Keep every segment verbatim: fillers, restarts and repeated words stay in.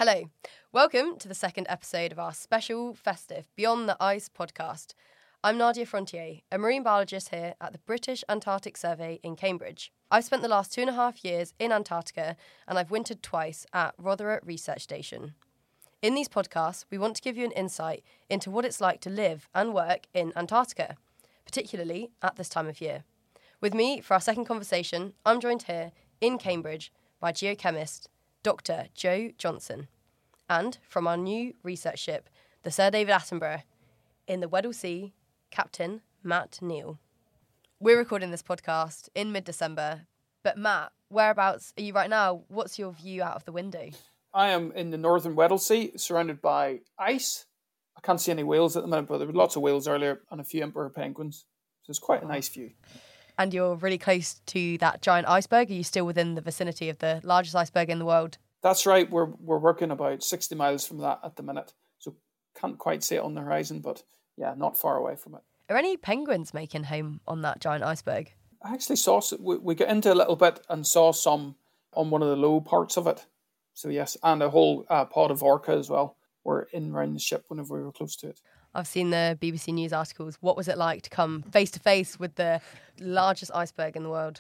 Hello, welcome to the second episode of our special festive Beyond the Ice podcast. I'm Nadia Frontier, a marine biologist here at the British Antarctic Survey in Cambridge. I've spent the last two and a half years in Antarctica and I've wintered twice at Rothera Research Station. In these podcasts, we want to give you an insight into what it's like to live and work in Antarctica, particularly at this time of year. With me for our second conversation, I'm joined here in Cambridge by geochemist Doctor Jo Johnson, and from our new research ship, the Sir David Attenborough, in the Weddell Sea, Captain Matt Neal. We're recording this podcast in mid-December, but Matt, whereabouts are you right now? What's your view out of the window? I am in the northern Weddell Sea, surrounded by ice. I can't see any whales at the minute, but there were lots of whales earlier and a few emperor penguins. So it's quite a nice view. And you're really close to that giant iceberg. Are you still within the vicinity of the largest iceberg in the world? That's right. We're we're working about sixty miles from that at the minute. So can't quite see it on the horizon, but yeah, not far away from it. Are any penguins making home on that giant iceberg? I actually saw, we, we got into a little bit and saw some on one of the low parts of it. So yes, and a whole uh, pod of orca as well were in around the ship whenever we were close to it. I've seen the B B C News articles. What was it like to come face to face with the largest iceberg in the world?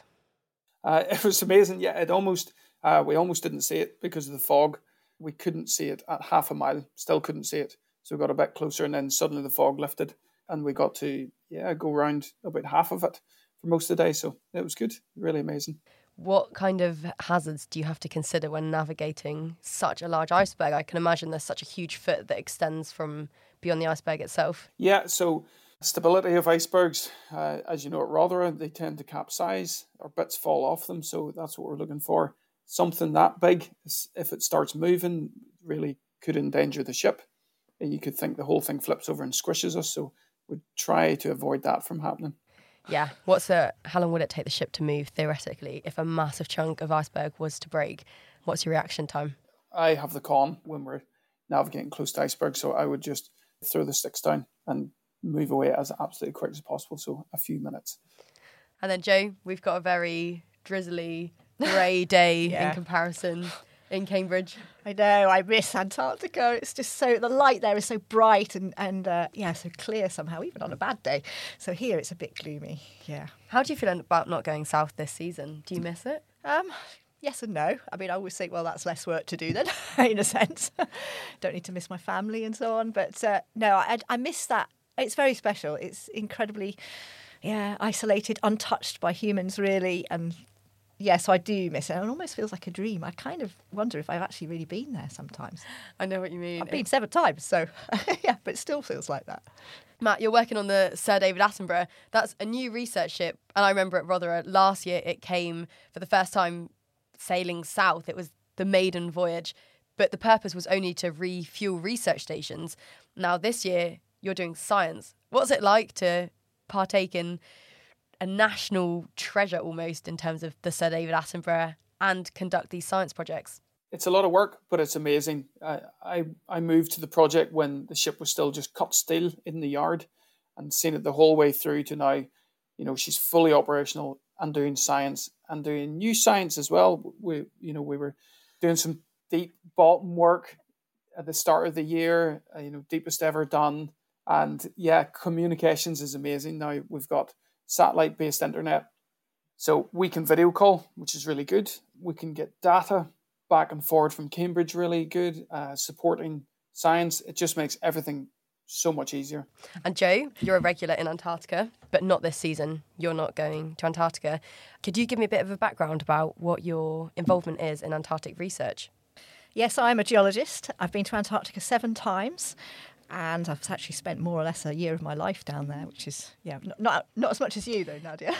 Uh, it was amazing. Yeah, it almost uh, we almost didn't see it because of the fog. We couldn't see it at half a mile. Still couldn't see it. So we got a bit closer, and then suddenly the fog lifted, and we got to yeah go around about half of it for most of the day. So it was good. Really amazing. What kind of hazards do you have to consider when navigating such a large iceberg? I can imagine there's such a huge foot that extends from beyond the iceberg itself. Yeah, so stability of icebergs, uh, as you know at Rothera, they tend to capsize or bits fall off them. So that's what we're looking for. Something that big, if it starts moving, really could endanger the ship. And you could think the whole thing flips over and squishes us. So we'd try to avoid that from happening. Yeah. What's the, how long would it take the ship to move, theoretically, if a massive chunk of iceberg was to break? What's your reaction time? I have the con when we're navigating close to iceberg, so I would just throw the sticks down and move away as absolutely quick as possible, so a few minutes. And then, Jo, we've got a very drizzly, grey day yeah. in comparison in Cambridge. I know, I miss Antarctica. It's just so, the light there is so bright and, and uh, yeah, so clear somehow, even on a bad day. So here it's a bit gloomy, yeah. How do you feel about not going south this season? Do you miss it? Um, yes and no. I mean, I always think, well, that's less work to do then, in a sense. Don't need to miss my family and so on. But uh, no, I, I miss that. It's very special. It's incredibly, yeah, isolated, untouched by humans, really, and yeah, so I do miss it. It almost feels like a dream. I kind of wonder if I've actually really been there sometimes. I know what you mean. I've been seven times, so yeah, but it still feels like that. Matt, you're working on the Sir David Attenborough. That's a new research ship. And I remember at Rothera last year, it came for the first time sailing south. It was the maiden voyage, but the purpose was only to refuel research stations. Now this year, you're doing science. What's it like to partake in a national treasure almost in terms of the Sir David Attenborough and conduct these science projects? It's a lot of work, but it's amazing. I, I I moved to the project when the ship was still just cut steel in the yard and seen it the whole way through to now. You know, she's fully operational and doing science and doing new science as well. We, you know, we were doing some deep bottom work at the start of the year, uh, you know, deepest ever done. And yeah, communications is amazing. Now we've got satellite-based internet. So we can video call, which is really good. We can get data back and forward from Cambridge, really good. Uh, supporting science, it just makes everything so much easier. And Jo, you're a regular in Antarctica, but not this season. You're not going to Antarctica. Could you give me a bit of a background about what your involvement is in Antarctic research? Yes, I'm a geologist. I've been to Antarctica seven times. And I've actually spent more or less a year of my life down there, which is, yeah, not not, not as much as you, though, Nadia.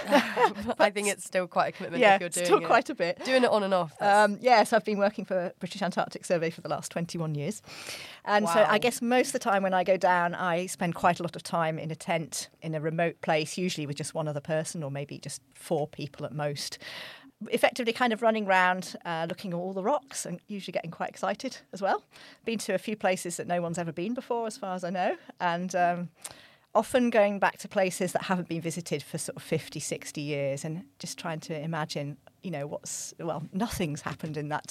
I think it's still quite a commitment yeah, if you're doing still it. quite a bit. Doing it on and off. Um, yeah, so I've been working for British Antarctic Survey for the last twenty-one years. And wow. so I guess most of the time when I go down, I spend quite a lot of time in a tent in a remote place, usually with just one other person or maybe just four people at most. Effectively kind of running around, uh, looking at all the rocks and usually getting quite excited as well. Been to a few places that no one's ever been before, as far as I know, and um, often going back to places that haven't been visited for sort of fifty, sixty years and just trying to imagine, you know, what's, well, nothing's happened in that time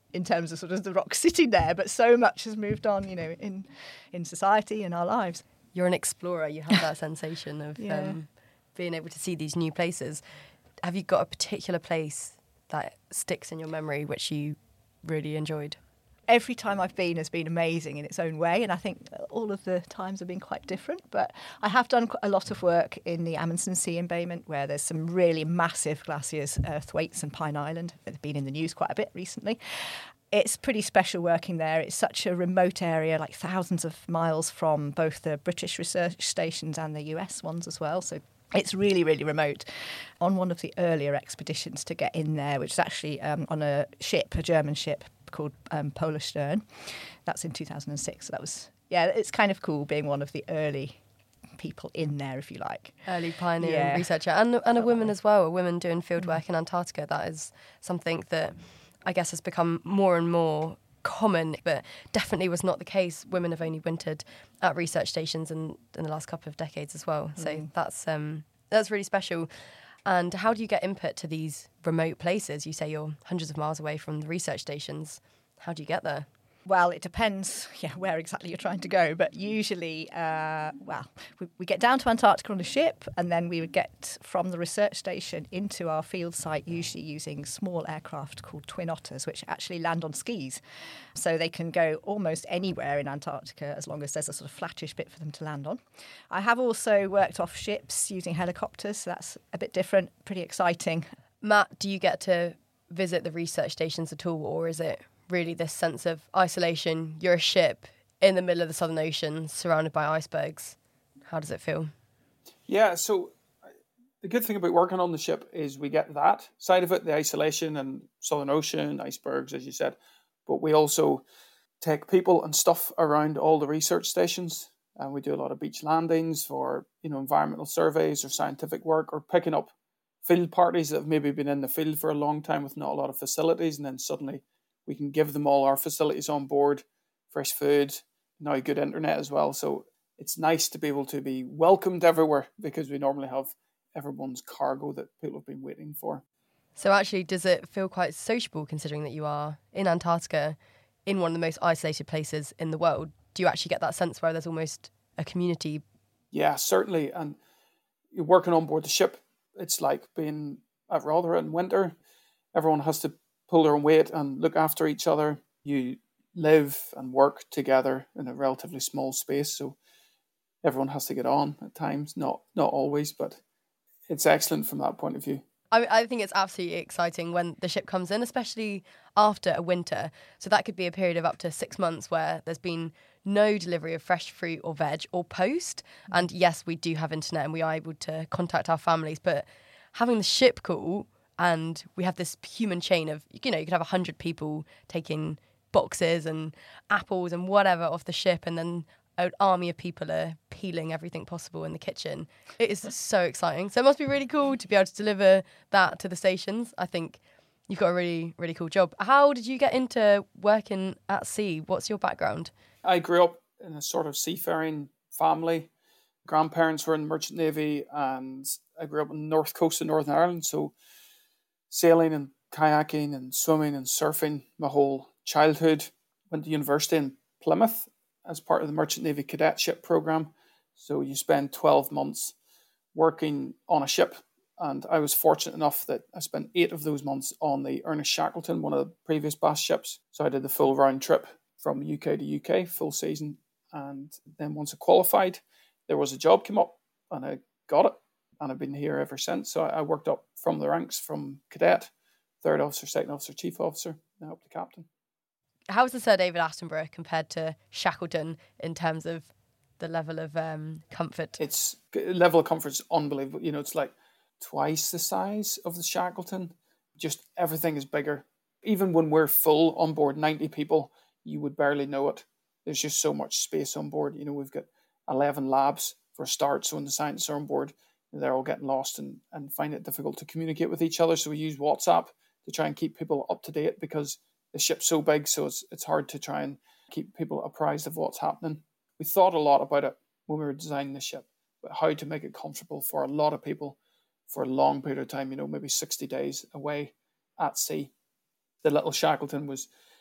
in terms of sort of the rock sitting there, but so much has moved on, you know, in in society and our lives. You're an explorer. You have that sensation of Yeah. um, being able to see these new places. Have you got a particular place that sticks in your memory which you really enjoyed? Every time I've been has been amazing in its own way, and I think all of the times have been quite different. But I have done a lot of work in the Amundsen Sea embayment, where there's some really massive glaciers, uh, Thwaites and Pine Island. They've been in the news quite a bit recently. It's pretty special working there. It's such a remote area, like thousands of miles from both the British research stations and the U S ones as well. So it's really, really remote. On one of the earlier expeditions to get in there, which is actually um, on a ship, a German ship called um, Polar Stern. That's in two thousand six. So that was, yeah, it's kind of cool being one of the early people in there, if you like. Early pioneer Yeah. researcher. And, and a woman Definitely. as well, a woman doing field work in Antarctica. That is something that I guess has become more and more common, but definitely was not the case. Women have only wintered at research stations in, in the last couple of decades as well. So Mm. that's um, that's really special. And how do you get input to these remote places? You say you're hundreds of miles away from the research stations. How do you get there? Well, it depends, yeah, where exactly you're trying to go. But usually, uh, well, we, we get down to Antarctica on a ship, and then we would get from the research station into our field site, usually using small aircraft called Twin Otters, which actually land on skis. So they can go almost anywhere in Antarctica as long as there's a sort of flattish bit for them to land on. I have also worked off ships using helicopters, so that's a bit different, pretty exciting. Matt, do you get to visit the research stations at all, or is it really this sense of isolation? You're a ship in the middle of the Southern Ocean, surrounded by icebergs. How does it feel? Yeah, so the good thing about working on the ship is we get that side of it, the isolation and Southern Ocean, icebergs, as you said. But we also take people and stuff around all the research stations. And we do a lot of beach landings for, you know, environmental surveys or scientific work, or picking up field parties that have maybe been in the field for a long time with not a lot of facilities, and then suddenly we can give them all our facilities on board, fresh food, now good internet as well. So it's nice to be able to be welcomed everywhere, because we normally have everyone's cargo that people have been waiting for. So actually, does it feel quite sociable, considering that you are in Antarctica, in one of the most isolated places in the world? Do you actually get that sense where there's almost a community? Yeah, certainly. And you're working on board the ship. It's like being at Rothera in winter. Everyone has to pull their own weight and look after each other. You live and work together in a relatively small space, so everyone has to get on at times. Not not always, but it's excellent from that point of view. I, I think it's absolutely exciting when the ship comes in, especially after a winter. So that could be a period of up to six months where there's been no delivery of fresh fruit or veg or post. And yes, we do have internet and we are able to contact our families, but having the ship call, and we have this human chain of, you know, you could have one hundred people taking boxes and apples and whatever off the ship, and then an army of people are peeling everything possible in the kitchen. It is so exciting. So it must be really cool to be able to deliver that to the stations. I think you've got a really, really cool job. How did you get into working at sea? What's your background? I grew up in a sort of seafaring family. Grandparents were in the Merchant Navy, and I grew up on the north coast of Northern Ireland, so sailing and kayaking and swimming and surfing my whole childhood. Went to university in Plymouth as part of the Merchant Navy cadetship program. So you spend twelve months working on a ship, and I was fortunate enough that I spent eight of those months on the Ernest Shackleton, one of the previous B A S ships. So I did the full round trip from U K to U K, full season. And then once I qualified, there was a job came up and I got it. And I've been here ever since. So I worked up from the ranks, from cadet, third officer, second officer, chief officer, now up to captain. How's the Sir David Attenborough compared to Shackleton in terms of the level of um, comfort? It's level of comfort is unbelievable. You know, it's like twice the size of the Shackleton. Just everything is bigger. Even when we're full on board, ninety people, you would barely know it. There's just so much space on board. You know, we've got eleven labs for a start. So when the scientists are on board, they're all getting lost and, and find it difficult to communicate with each other. So we use WhatsApp to try and keep people up to date, because the ship's so big, so it's it's hard to try and keep people apprised of what's happening. We thought a lot about it when we were designing the ship, but how to make it comfortable for a lot of people for a long period of time, you know, maybe sixty days away at sea. The little Shackleton was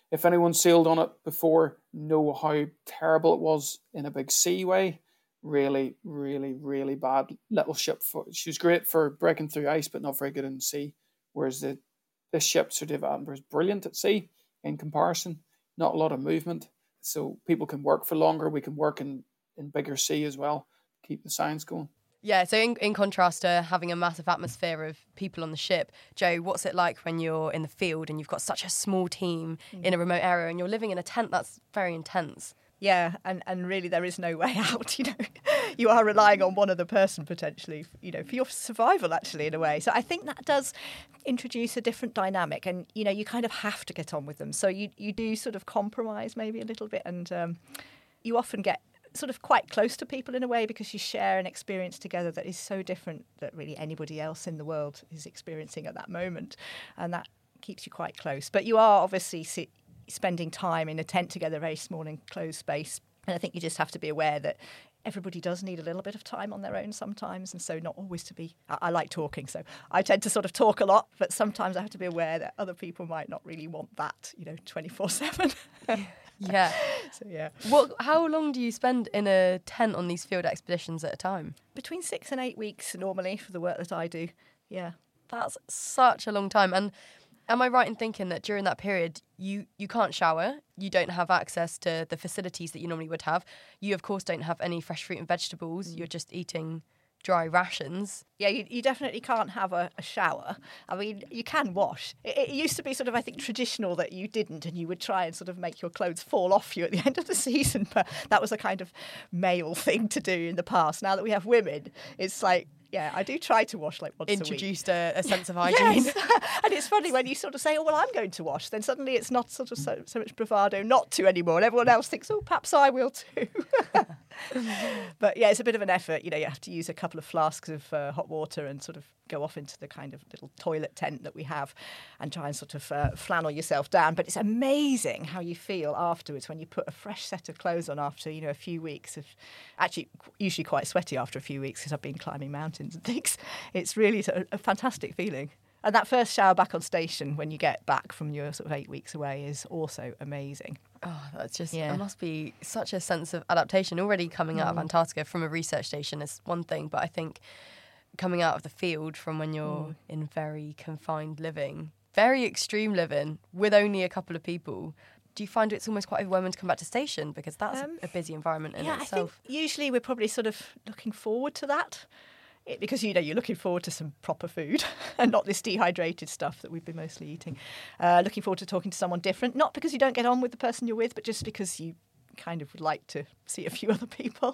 if anyone sailed on it before, know how terrible it was in a big seaway. Really, really, really bad little ship. For, she was great for breaking through ice, but not very good in the sea. Whereas the this ship, Sir David Attenborough, is brilliant at sea in comparison. Not a lot of movement, so people can work for longer. We can work in, in bigger sea as well, keep the science going. Yeah, so in, in contrast to having a massive atmosphere of people on the ship, Jo, what's it like when you're in the field and you've got such a small team mm. in a remote area and you're living in a tent that's very intense? Yeah, and, and really there is no way out, you know. You are relying on one other person potentially, you know, for your survival actually in a way. So I think that does introduce a different dynamic and, you know, you kind of have to get on with them. So you, you do sort of compromise maybe a little bit and um, you often get sort of quite close to people in a way because you share an experience together that is so different that really anybody else in the world is experiencing at that moment. And that keeps you quite close. But you are obviously si- spending time in a tent together, very small enclosed space. And I think you just have to be aware that everybody does need a little bit of time on their own sometimes. And so not always to be, I, I like talking, so I tend to sort of talk a lot, but sometimes I have to be aware that other people might not really want that, you know, twenty-four seven. Yeah. So, yeah. What? How long do you spend in a tent on these field expeditions at a time? Between six and eight weeks normally for the work that I do. Yeah. That's such a long time. And am I right in thinking that during that period, you, you can't shower, you don't have access to the facilities that you normally would have, you, of course, don't have any fresh fruit and vegetables, mm. you're just eating dry rations? Yeah, you, you definitely can't have a, a shower. I mean, you can wash. It, it used to be sort of, I think, traditional that you didn't and you would try and sort of make your clothes fall off you at the end of the season, but that was a kind of male thing to do in the past. Now that we have women, it's like, yeah, I do try to wash like once Introduced a week. Introduced a, a sense of hygiene. Yes. And it's funny when you sort of say, oh, well, I'm going to wash, then suddenly it's not sort of so, so much bravado not to anymore. And everyone else thinks, oh, perhaps I will too. But yeah, it's a bit of an effort. You know, you have to use a couple of flasks of uh, hot water and sort of go off into the kind of little toilet tent that we have and try and sort of uh, flannel yourself down. But it's amazing how you feel afterwards when you put a fresh set of clothes on after, you know, a few weeks of actually usually quite sweaty after a few weeks because I've been climbing mountains and things. It's really a, a fantastic feeling. And that first shower back on station when you get back from your sort of eight weeks away is also amazing. Oh, that's just, yeah. It must be such a sense of adaptation. Already coming out mm. of Antarctica from a research station is one thing, but I think coming out of the field from when you're mm. in very confined living, very extreme living with only a couple of people, do you find it's almost quite overwhelming to come back to station because that's um, a busy environment in yeah, itself? I think usually we're probably sort of looking forward to that. It, because, you know, you're looking forward to some proper food and not this dehydrated stuff that we've been mostly eating. Uh, looking forward to talking to someone different, not because you don't get on with the person you're with, but just because you kind of would like to see a few other people.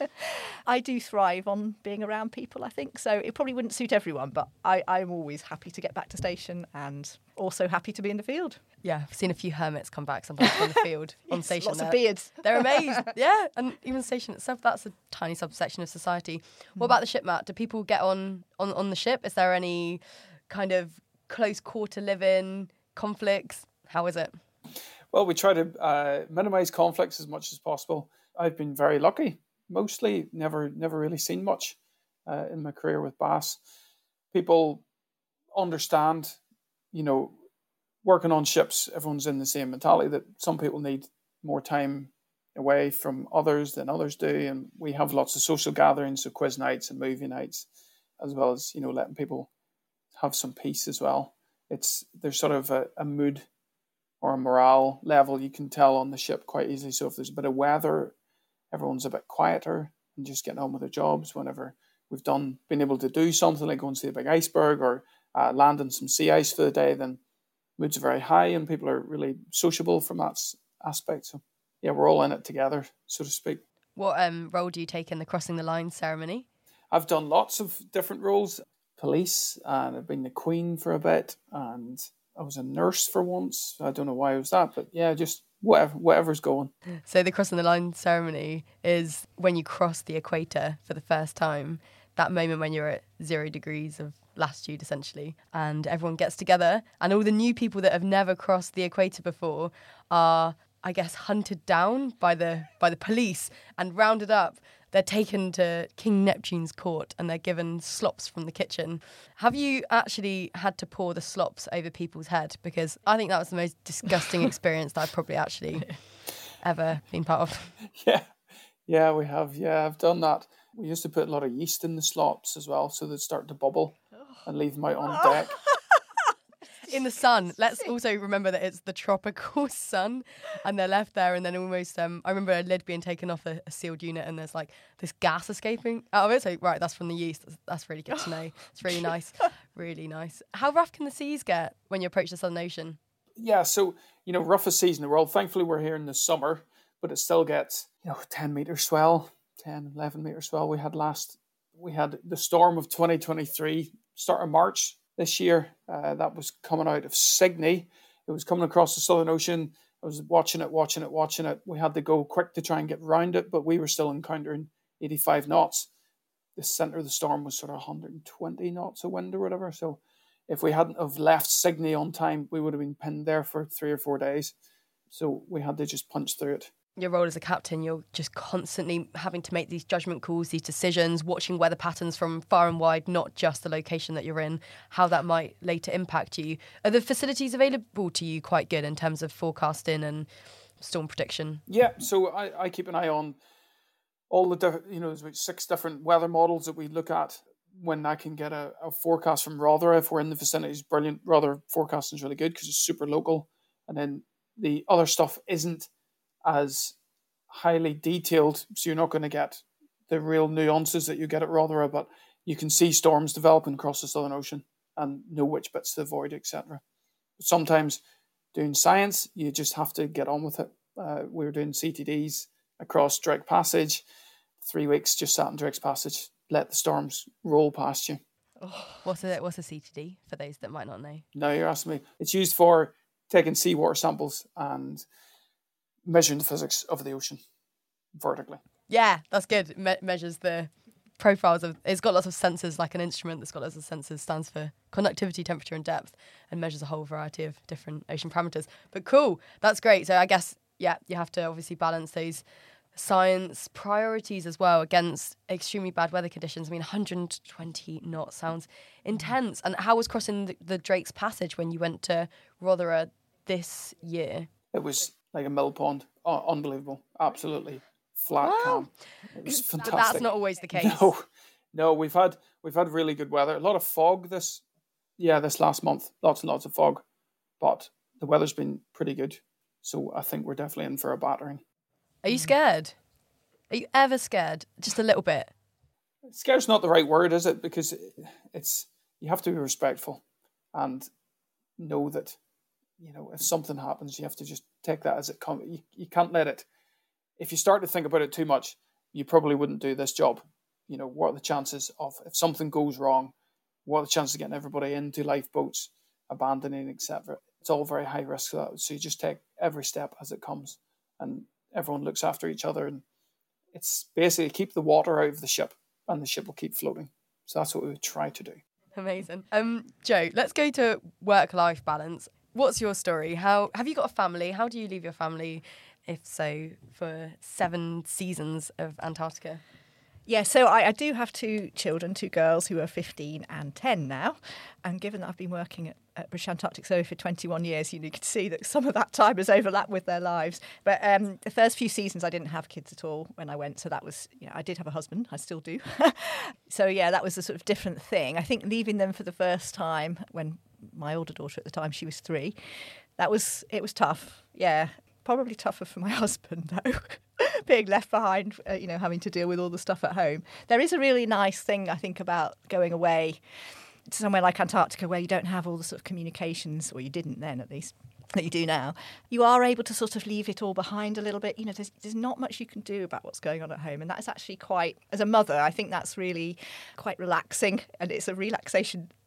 I do thrive on being around people, I think. So it probably wouldn't suit everyone, but I, I'm always happy to get back to station and also happy to be in the field. Yeah, I've seen a few hermits come back sometimes from the field on yes, station. Lots They're, of beards. They're amazed. Yeah, and even station itself, that's a tiny subsection of society. What about the ship, Matt? Do people get on, on, on the ship? Is there any kind of close quarter living, conflicts? How is it? Well, we try to uh, minimise conflicts as much as possible. I've been very lucky, mostly never never really seen much uh, in my career with Bass. People understand, you know, working on ships, everyone's in the same mentality that some people need more time away from others than others do. And we have lots of social gatherings, so quiz nights and movie nights, as well as, you know, letting people have some peace as well. It's there's sort of a, a mood or a morale level you can tell on the ship quite easily. So if there's a bit of weather, everyone's a bit quieter and just getting on with their jobs. Whenever we've done, been able to do something like go and see a big iceberg or uh, landing some sea ice for the day, then moods are very high and people are really sociable from that aspect. So yeah, we're all in it together, so to speak. What um, role do you take in the crossing the line ceremony? I've done lots of different roles. Police, and I've been the Queen for a bit, and I was a nurse for once. I don't know why I was that, but yeah, just whatever, whatever's going. So the crossing the line ceremony is when you cross the equator for the first time, that moment when you're at zero degrees of latitude, essentially, and everyone gets together, and all the new people that have never crossed the equator before are I guess, hunted down by the by the police and rounded up. They're taken to King Neptune's court and they're given slops from the kitchen. Have you actually had to pour the slops over people's head? Because I think that was the most disgusting experience that I've probably actually ever been part of. Yeah, yeah, we have. Yeah, I've done that. We used to put a lot of yeast in the slops as well, so they'd start to bubble and leave them out on deck. In the sun. Let's also remember that it's the tropical sun and they're left there and then almost, um, I remember a lid being taken off a, a sealed unit and there's like this gas escaping out of it. So, right, that's from the yeast. That's, that's really good to know. It's really nice. Really nice. How rough can the seas get when you approach the Southern Ocean? Yeah, so, you know, roughest seas in the world. Thankfully, we're here in the summer, but it still gets, you know, ten metre swell, ten, eleven metre swell. We had last, we had the storm of twenty twenty-three, start of March. This year, uh, that was coming out of Sydney. It was coming across the Southern Ocean. I was watching it, watching it, watching it. We had to go quick to try and get round it, but we were still encountering eighty-five knots. The centre of the storm was sort of one hundred twenty knots of wind or whatever. So if we hadn't have left Sydney on time, we would have been pinned there for three or four days. So we had to just punch through it. Your role as a captain, you're just constantly having to make these judgment calls, these decisions, watching weather patterns from far and wide, not just the location that you're in, how that might later impact you. Are the facilities available to you quite good in terms of forecasting and storm prediction? Yeah, so I, I keep an eye on all the different, you know, there's about six different weather models that we look at when I can get a, a forecast from Rothera. If we're in the vicinity, it's brilliant. Rothera forecasting is really good because it's super local. And then the other stuff isn't as highly detailed, so you're not going to get the real nuances that you get at Rothera, but you can see storms developing across the Southern Ocean and know which bits to avoid, et cetera. Sometimes doing science, you just have to get on with it. Uh, we were doing C T Ds across Drake Passage, three weeks just sat in Drake's Passage, let the storms roll past you. Oh, what's a what's a C T D for those that might not know? No, you're asking me. It's used for taking seawater samples and measuring the physics of the ocean vertically. Yeah, that's good. It me- measures the profiles of, it's got lots of sensors, like an instrument that's got lots of sensors, stands for conductivity, temperature and depth, and measures a whole variety of different ocean parameters. But cool, that's great. So I guess, yeah, you have to obviously balance those science priorities as well against extremely bad weather conditions. I mean, one hundred twenty knots sounds intense. And how was crossing the, the Drake's Passage when you went to Rothera this year? It was like a mill pond. Oh, unbelievable. Absolutely flat Wow. calm. It was fantastic. That's not always the case. No, no, we've had we've had really good weather. A lot of fog this yeah, this last month. Lots and lots of fog. But the weather's been pretty good. So I think we're definitely in for a battering. Are you scared? Are you ever scared? Just a little bit. Scared's not the right word, is it? Because it's you have to be respectful and know that, you know, if something happens, you have to just take that as it comes. You, you can't let it. If you start to think about it too much, you probably wouldn't do this job. You know, what are the chances of, if something goes wrong, what are the chances of getting everybody into lifeboats, abandoning, et cetera? It's all very high risk for that. So you just take every step as it comes, and everyone looks after each other. And it's basically keep the water out of the ship, and the ship will keep floating. So that's what we would try to do. Amazing. Um, Joe, let's go to work-life balance. What's your story? How have you got a family? How do you leave your family, if so, for seven seasons of Antarctica? Yeah, so I, I do have two children, two girls who are fifteen and ten now. And given that I've been working at, at British Antarctic Survey for twenty-one years, you, know, you can see that some of that time has overlapped with their lives. But um, the first few seasons, I didn't have kids at all when I went. So that was, you know, I did have a husband. I still do. So, yeah, that was a sort of different thing. I think leaving them for the first time when my older daughter at the time, she was three, that was, it was tough. Yeah, probably tougher for my husband, though. Being left behind, uh, you know, having to deal with all the stuff at home. There is a really nice thing, I think, about going away to somewhere like Antarctica where you don't have all the sort of communications, or you didn't then at least, that you do now. You are able to sort of leave it all behind a little bit. You know, there's, there's not much you can do about what's going on at home. And that is actually quite, as a mother, I think that's really quite relaxing. And it's a relaxation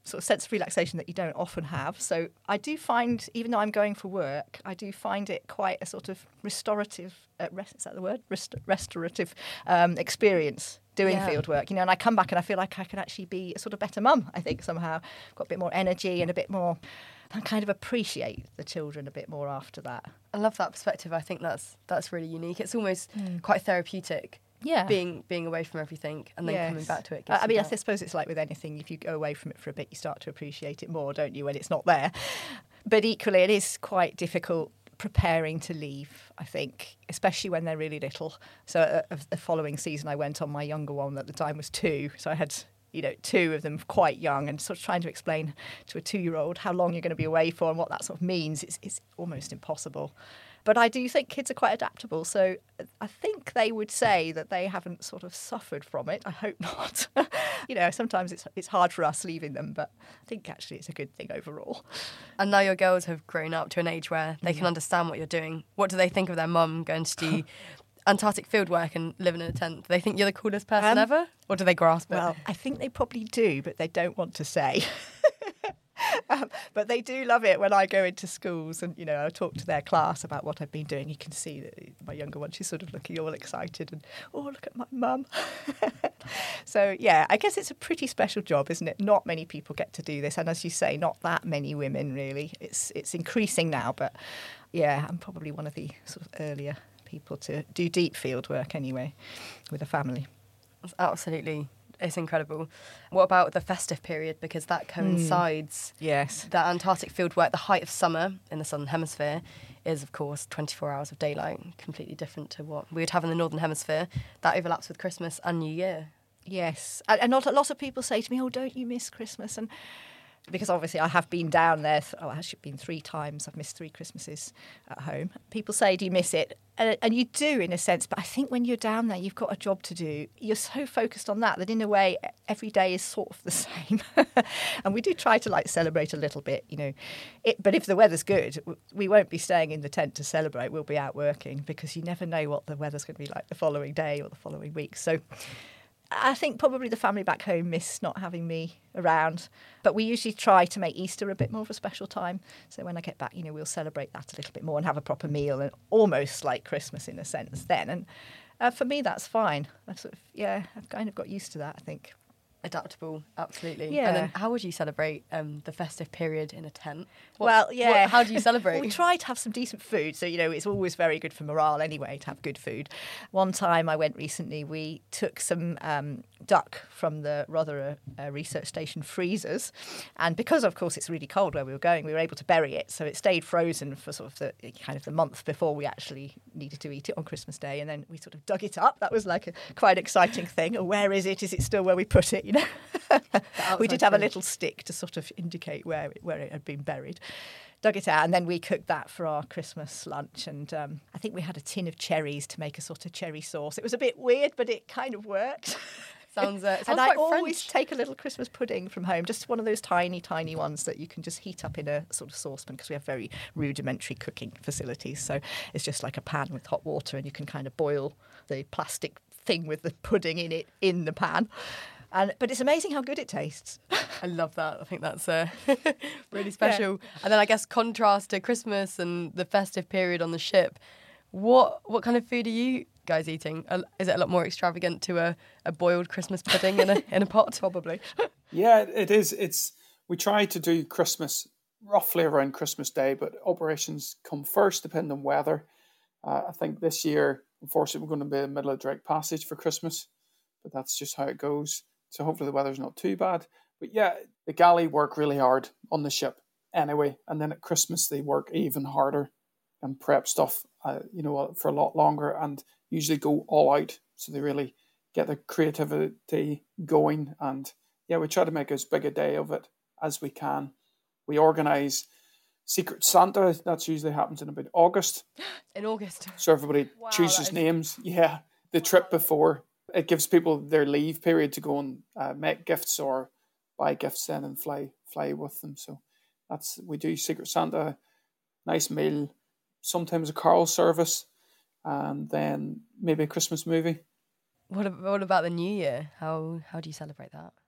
sort of sense of relaxation that you don't often have. So I do find, even though I'm going for work, I do find it quite a sort of restorative, uh, rest, is that the word? Rest, restorative um, experience doing Yeah. field work. You know, and I come back and I feel like I can actually be a sort of better mum, I think, somehow. Got a bit more energy and a bit more, I kind of appreciate the children a bit more after that. I love that perspective. I think that's that's really unique. It's almost quite therapeutic. Yeah. Being being away from everything and then Yes. coming back to it. I gives I you mean, I that. suppose it's like with anything. If you go away from it for a bit, you start to appreciate it more, don't you, when it's not there? But equally, it is quite difficult preparing to leave, I think, especially when they're really little. So uh, the following season, I went on my younger one. At the time was two. So I had, you know, two of them quite young, and sort of trying to explain to a two-year-old how long you're going to be away for and what that sort of means. It's, it's almost impossible. But I do think kids are quite adaptable. So I think they would say that they haven't sort of suffered from it. I hope not. You know, sometimes it's it's hard for us leaving them, but I think actually it's a good thing overall. And now your girls have grown up to an age where they can understand what you're doing. What do they think of their mum going to do Antarctic field work and living in a tent? Do they think you're the coolest person Um, ever? Or do they grasp it? Well, I think they probably do, but they don't want to say. Um, but they do love it when I go into schools and, you know, I talk to their class about what I've been doing. You can see that my younger one, she's sort of looking all excited and, oh, look at my mum. So, yeah, I guess it's a pretty special job, isn't it? Not many people get to do this. And as you say, not that many women, really. It's, it's increasing now. But, yeah, I'm probably one of the sort of earlier people to do deep field work anyway with a family. It's absolutely, it's incredible. What about the festive period? Because that coincides. Yes. The Antarctic field work, the height of summer in the Southern Hemisphere, is, of course, twenty-four hours of daylight, completely different to what we would have in the Northern Hemisphere. That overlaps with Christmas and New Year. Yes. And and not, a lot of people say to me, oh, don't you miss Christmas? And because obviously I have been down there, th- oh, I've actually been three times. I've missed three Christmases at home. People say, do you miss it? And, and you do in a sense, but I think when you're down there, you've got a job to do. You're so focused on that that in a way, every day is sort of the same. And we do try to like celebrate a little bit, you know. It, but if the weather's good, we won't be staying in the tent to celebrate. We'll be out working because you never know what the weather's going to be like the following day or the following week. So I think probably the family back home miss not having me around. But we usually try to make Easter a bit more of a special time. So when I get back, you know, we'll celebrate that a little bit more and have a proper meal, and almost like Christmas in a sense then. And uh, for me, that's fine. I've sort of, yeah, I've kind of got used to that, I think. Adaptable, absolutely. Yeah. And then how would you celebrate um, the festive period in a tent? What- Well, yeah. what- how do you celebrate? Well, we try to have some decent food. So, you know, it's always very good for morale anyway to have good food. One time I went recently, we took some um, duck from the Rotherham uh, Research Station freezers. And because, of course, it's really cold where we were going, we were able to bury it. So it stayed frozen for sort of the kind of the month before we actually needed to eat it on Christmas Day. And then we sort of dug it up. That was like a quite exciting thing. Oh, where is it? Is it still where we put it? You know, we did have a little stick to sort of indicate where it, where it had been buried. Dug it out, and then we cooked that for our Christmas lunch. And um, I think we had a tin of cherries to make a sort of cherry sauce. It was a bit weird, but it kind of worked. Sounds, uh, sounds and I quite always French. take a little Christmas pudding from home, just one of those tiny, tiny ones that you can just heat up in a sort of saucepan, because we have very rudimentary cooking facilities. So it's just like a pan with hot water, and you can kind of boil the plastic thing with the pudding in it in the pan. And, but it's amazing how good it tastes. I love that. I think that's uh, really special. And then I guess contrast to Christmas and the festive period on the ship. What what kind of food are you guys eating? Uh, Is it a lot more extravagant to a, a boiled Christmas pudding in a in a pot? Probably. Yeah, it is. It's we try to do Christmas roughly around Christmas Day, but operations come first, depending on weather. Uh, I think this year, unfortunately, we're going to be in the middle of Drake Passage for Christmas, but that's just how it goes. So hopefully the weather's not too bad. But yeah, the galley work really hard on the ship anyway, and then at Christmas they work even harder and prep stuff, uh, you know, for a lot longer, and usually go all out. So they really get their creativity going, and yeah, we try to make as big a day of it as we can. We organise Secret Santa. That usually happens in about August. In August. So everybody Wow, chooses that is- names. Yeah, the trip before. It gives people their leave period to go and uh, make gifts or buy gifts then and fly fly with them. So that's we do Secret Santa, nice meal, sometimes a carol service, and then maybe a Christmas movie. What ab- what about the New Year? How how do you celebrate that?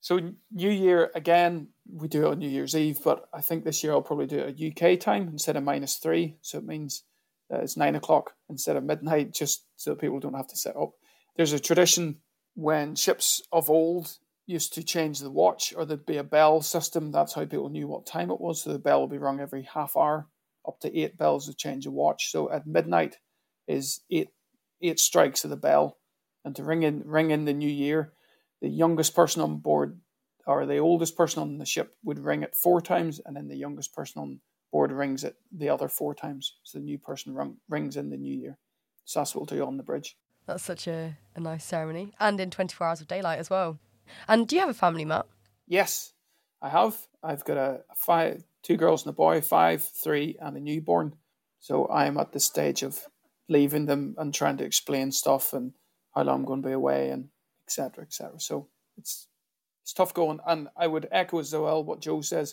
So New Year, again, we do it on New Year's Eve, but I think this year I'll probably do it at U K time instead of minus three. So it means that it's nine o'clock instead of midnight, just so people don't have to sit up. There's a tradition when ships of old used to change the watch, or there'd be a bell system. That's how people knew what time it was. So the bell would be rung every half hour, up to eight bells to change a watch. So at midnight is eight eight strikes of the bell. And to ring in ring in the new year, the youngest person on board or the oldest person on the ship would ring it four times, and then the youngest person on board rings it the other four times. So the new person rung, rings in the new year. So that's what we'll do on the bridge. That's such a, a nice ceremony. And in twenty-four hours of daylight as well. And do you have a family, Matt? Yes, I have. I've got a five, two girls and a boy, five, three, and a newborn. So I'm at the stage of leaving them and trying to explain stuff and how long I'm going to be away and et cetera, et cetera. So it's it's tough going. And I would echo as well what Joe says.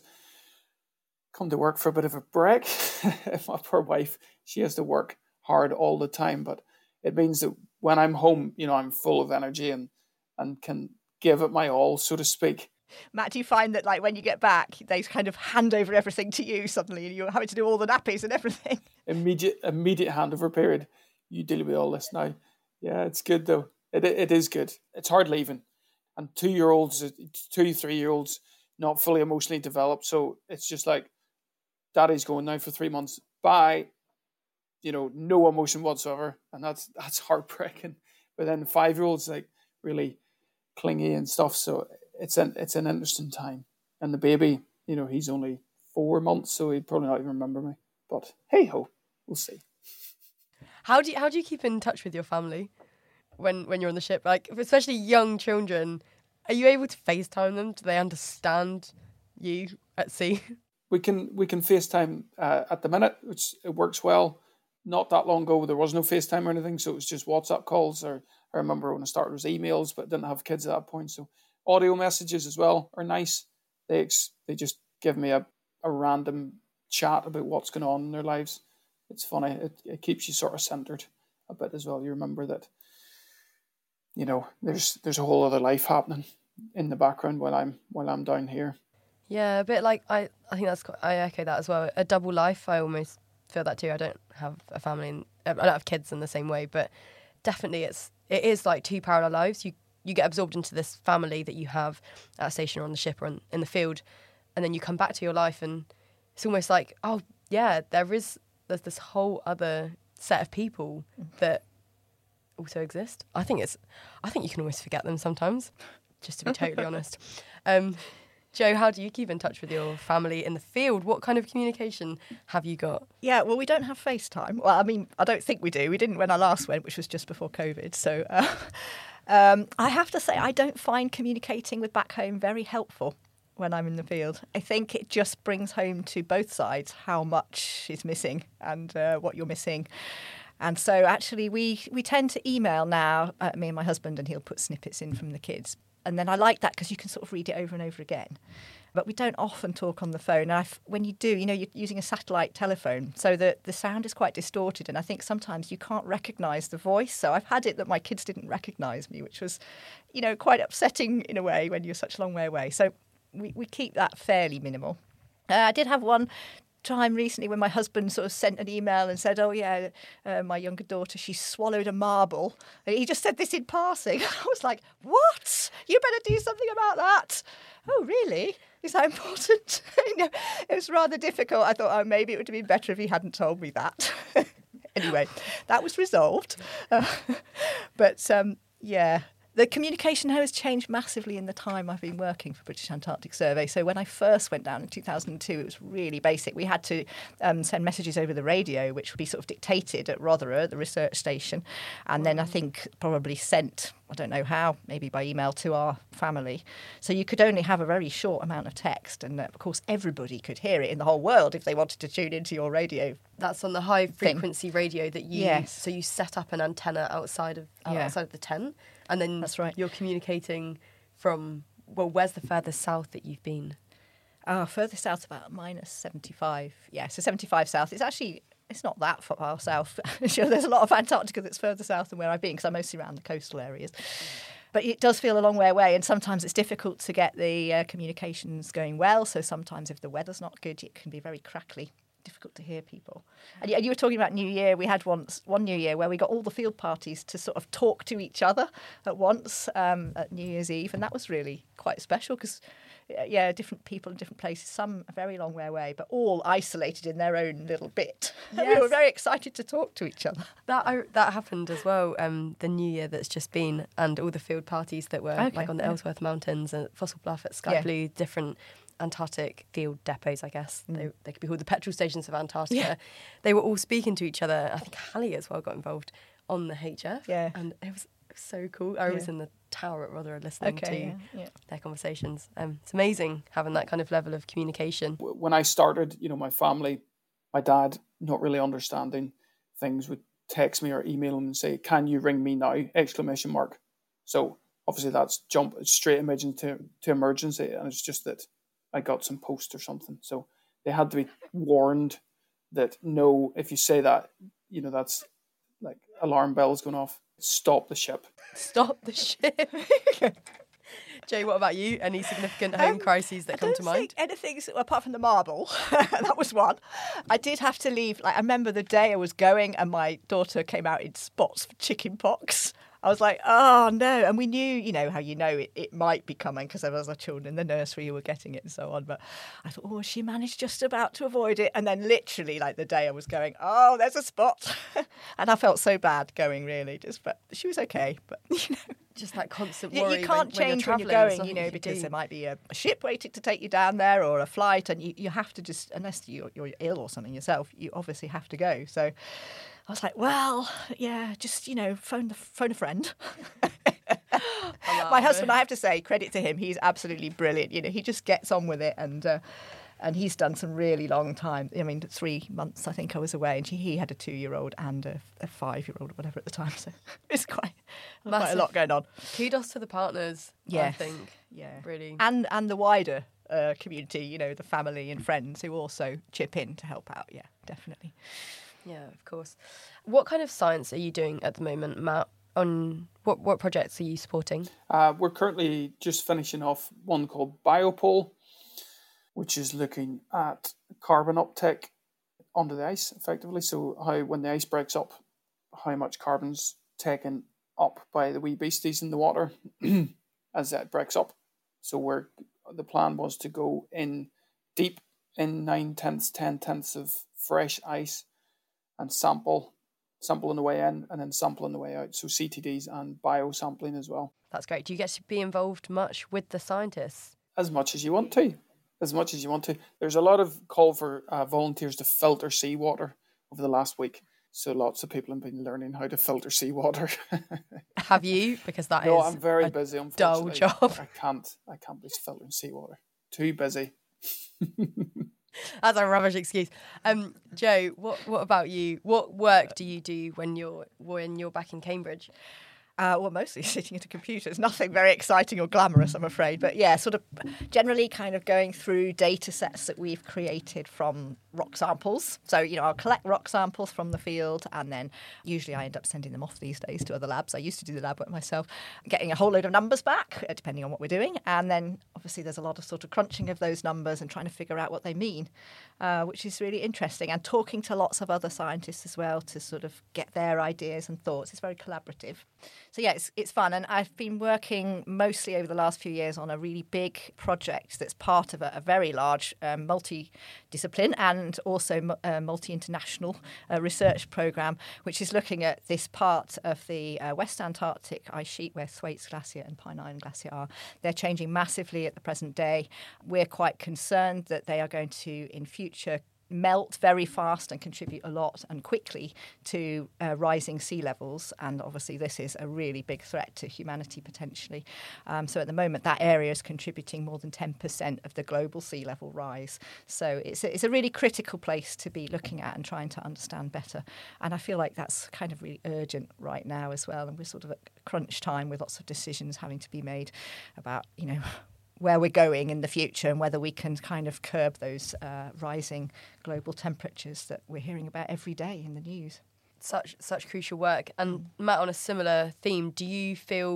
Come to work for a bit of a break. My poor wife, she has to work hard all the time, but it means that when I'm home, you know, I'm full of energy and, and can give it my all, so to speak. Matt, do you find that like when you get back, they kind of hand over everything to you suddenly and you're having to do all the nappies and everything? Immediate immediate handover period. You deal with all this now. Yeah, it's good though. It It is good. It's hard leaving. And two-year-olds, two, three-year-olds, not fully emotionally developed. So it's just like, Daddy's going now for three months. Bye. You know, no emotion whatsoever. And that's that's heartbreaking. But then the five-year-old's like really clingy and stuff. So it's an it's an interesting time. And the baby, you know, he's only four months, so he'd probably not even remember me. But hey ho, we'll see. How do you how do you keep in touch with your family when when you're on the ship? Like, especially young children, are you able to FaceTime them? Do they understand you at sea? We can we can FaceTime uh, at the minute, which it works well. Not that long ago, there was no FaceTime or anything, so it was just WhatsApp calls. Or I remember when I started, it was emails, but didn't have kids at that point. So audio messages as well are nice. They ex- they just give me a, a random chat about what's going on in their lives. It's funny. It, it keeps you sort of centered a bit as well. You remember that, you know, there's there's a whole other life happening in the background while I'm while I'm down here. Yeah, a bit like I, I think that's quite, I echo that as well. A double life. I almost feel that too. I don't have a family, and I don't have kids in the same way, but definitely it's it is like two parallel lives. You you get absorbed into this family that you have at a station or on the ship or in, in the field, and then you come back to your life, and it's almost like, oh yeah, there is there's this whole other set of people that also exist. I think it's I think you can almost forget them sometimes, just to be totally honest. Um, Joe, how do you keep in touch with your family in the field? What kind of communication have you got? Yeah, well, we don't have FaceTime. Well, I mean, I don't think we do. We didn't when I last went, which was just before COVID. So uh, um, I have to say, I don't find communicating with back home very helpful when I'm in the field. I think it just brings home to both sides how much is missing and uh, what you're missing. And so actually we, we tend to email now, uh, me and my husband, and he'll put snippets in from the kids. And then I like that because you can sort of read it over and over again. But we don't often talk on the phone. And I've, when you do, you know, you're using a satellite telephone, so that the sound is quite distorted. And I think sometimes you can't recognise the voice. So I've had it that my kids didn't recognise me, which was, you know, quite upsetting in a way when you're such a long way away. So we, we keep that fairly minimal. Uh, I did have one time recently when my husband sort of sent an email and said, oh yeah, uh, my younger daughter, she swallowed a marble. And he just said this in passing. I was like, what? You better do something about that. Oh, really? Is that important? You know, it was rather difficult. I thought, oh, maybe it would have been better if he hadn't told me that. Anyway, that was resolved. Uh, but um, yeah. The communication has changed massively in the time I've been working for British Antarctic Survey. So when I first went down in two thousand two, it was really basic. We had to um, send messages over the radio, which would be sort of dictated at Rotherham, the research station, and then I think probably sent, I don't know how, maybe by email to our family. So you could only have a very short amount of text, and uh, of course everybody could hear it in the whole world if they wanted to tune into your radio. That's on the high frequency thing. Radio that you yes. So you set up an antenna outside of uh, yeah. outside of the tent, and then that's right. You're communicating from, well, where's the furthest south that you've been? Uh, further south about minus seventy-five. Yeah, so seventy-five south. It's actually, it's not that far south. Sure, there's a lot of Antarctica that's further south than where I've been because I'm mostly around the coastal areas. But it does feel a long way away, and sometimes it's difficult to get the uh, communications going well. So sometimes if the weather's not good, it can be very crackly, difficult to hear people. And you, you were talking about New Year. We had once one New Year where we got all the field parties to sort of talk to each other at once um, at New Year's Eve, and that was really quite special because, yeah, different people in different places, some a very long way away, but all isolated in their own little bit. Yes. We were very excited to talk to each other. That I, that happened as well, um, the New Year that's just been, and all the field parties that were Okay, like on the yeah. Ellsworth Mountains and Fossil Bluff at Sky Yeah. Blue, different Antarctic field depots, I guess. Mm. They, they could be called the petrol stations of Antarctica. Yeah. They were all speaking to each other. I think Hallie as well got involved on the H F. Yeah. And it was so cool. I was Yeah. in the tower at Rotherham listening to Okay, yeah, yeah. their conversations. Um, it's amazing having that kind of level of communication. W- When I started, you know, my family, my dad, not really understanding things, would text me or email him and say, "Can you ring me now?" Exclamation mark. So obviously that's jump straight imagine to, to emergency, and it's just that I got some post or something. So they had to be warned that no, if you say that, you know, that's like alarm bells going off. Stop the ship. Stop the ship. Jay, what about you? Any significant home Um, crises that I come don't to mind? think anything s- apart from the marble. That was one. I did have to leave. Like I remember the day I was going, and my daughter came out in spots for chicken pox. I was like, oh no. And we knew, you know, how you know it, it might be coming because there was a children in the nursery who were getting it and so on. But I thought, oh, she managed just about to avoid it. And then literally like the day I was going, oh, there's a spot. And I felt so bad going really. Just, but she was okay. But, you know. Just that constant You, worry. you can't when, change when when you're, you're travelling, going, you there's know, nothing because can there do. might be a, a ship waiting to take you down there or a flight, and you, you have to just, unless you're, you're ill or something yourself, you obviously have to go. So I was like, well, yeah, just, you know, phone the phone a friend. My husband, I have to say, credit to him, he's absolutely brilliant. You know, he just gets on with it, and uh, and he's done some really long time. I mean, three months I think I was away, and he, he had a two-year-old and a, a five-year-old or whatever at the time. So it's quite quite a Massive. lot going on. Kudos to the partners, I Yes. think. Yeah, Really. and and the wider uh, community, you know, the family and friends who also chip in to help out. Yeah, definitely. Yeah, of course. What kind of science are you doing at the moment, Matt? On what, what projects are you supporting? Uh, we're currently just finishing off one called Biopole, which is looking at carbon uptake under the ice, effectively. So how, when the ice breaks up, how much carbon's taken up by the wee beasties in the water as that breaks up. So we're, the plan was to go in deep in nine tenths, ten tenths of fresh ice and sample, sample on the way in and then sample on the way out. So C T Ds and biosampling as well. That's great. Do you get to be involved much with the scientists? As much as you want to. As much as you want to. There's a lot of call for uh, volunteers to filter seawater over the last week. So lots of people have been learning how to filter seawater. Have you? Because that no, is I'm very a busy, dull unfortunately. job. I can't, I can't be filtering seawater. Too busy. That's a rubbish excuse. Um, Joe, what what about you? What work do you do when you're when you're back in Cambridge? Uh, well, mostly sitting at a computer. It's nothing very exciting or glamorous, I'm afraid. But yeah, sort of generally kind of going through data sets that we've created from rock samples. So, you know, I'll collect rock samples from the field, and then usually I end up sending them off these days to other labs. I used to do the lab work myself, getting a whole load of numbers back, uh, depending on what we're doing. And then obviously there's a lot of sort of crunching of those numbers and trying to figure out what they mean, uh, which is really interesting. And talking to lots of other scientists as well to sort of get their ideas and thoughts. It's very collaborative. So yeah, it's it's fun, and I've been working mostly over the last few years on a really big project that's part of a, a very large um, multi-discipline and also a multi-international uh, research program, which is looking at this part of the uh, West Antarctic ice sheet where Thwaites Glacier and Pine Island Glacier are. They're changing massively at the present day. We're quite concerned that they are going to, in future, melt very fast and contribute a lot and quickly to uh, rising sea levels. And obviously this is a really big threat to humanity potentially. Um, so at the moment that area is contributing more than ten percent of the global sea level rise. So it's a, it's a really critical place to be looking at and trying to understand better. And I feel like that's kind of really urgent right now as well. And we're sort of at crunch time with lots of decisions having to be made about, you know, where we're going in the future and whether we can kind of curb those uh, rising global temperatures that we're hearing about every day in the news. Such such crucial work. And Matt, on a similar theme, do you feel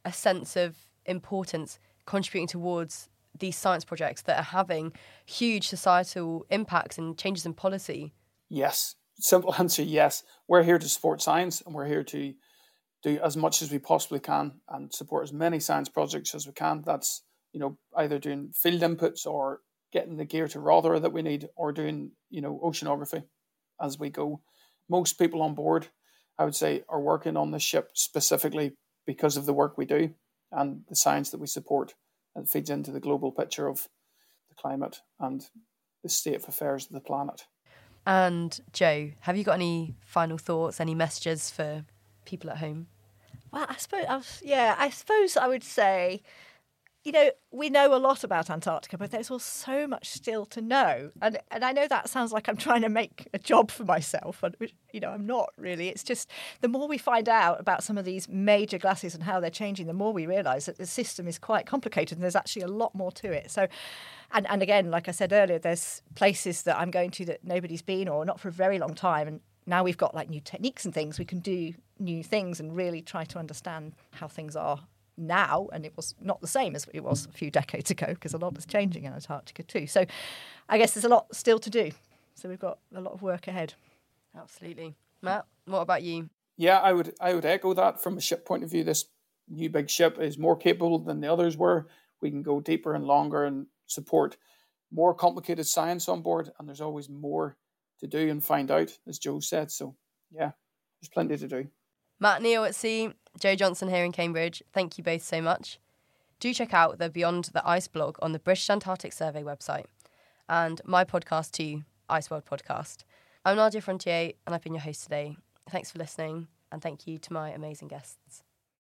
a sense of importance contributing towards these science projects that are having huge societal impacts and changes in policy? Yes. Simple answer, yes. We're here to support science, and we're here to do as much as we possibly can and support as many science projects as we can. That's, you know, either doing field inputs or getting the gear to Rothera that we need, or doing, you know, oceanography as we go. Most people on board, I would say, are working on the ship specifically because of the work we do and the science that we support. It feeds into the global picture of the climate and the state of affairs of the planet. And Jo, have you got any final thoughts, any messages for people at home? Well, I suppose, I was, yeah, I suppose I would say, you know, we know a lot about Antarctica, but there's also so much still to know. And and I know that sounds like I'm trying to make a job for myself, but, you know, I'm not really. It's just the more we find out about some of these major glaciers and how they're changing, the more we realise that the system is quite complicated and there's actually a lot more to it. So, and, and again, like I said earlier, there's places that I'm going to that nobody's been or not for a very long time. And now we've got like new techniques and things. We can do new things and really try to understand how things are now, and it was not the same as it was a few decades ago because a lot is changing in Antarctica too. So I guess there's a lot still to do. So we've got a lot of work ahead. Absolutely. Matt, what about you? Yeah, I would I would echo that. From a ship point of view, this new big ship is more capable than the others were. We can go deeper and longer and support more complicated science on board, and there's always more to do and find out, as Jo said. So yeah, there's plenty to do. Matt Neal at sea, Jo Johnson here in Cambridge, thank you both so much. Do check out the Beyond the Ice blog on the British Antarctic Survey website, and my podcast too, Ice World Podcast. I'm Nadia Frontier, and I've been your host today. Thanks for listening, and thank you to my amazing guests.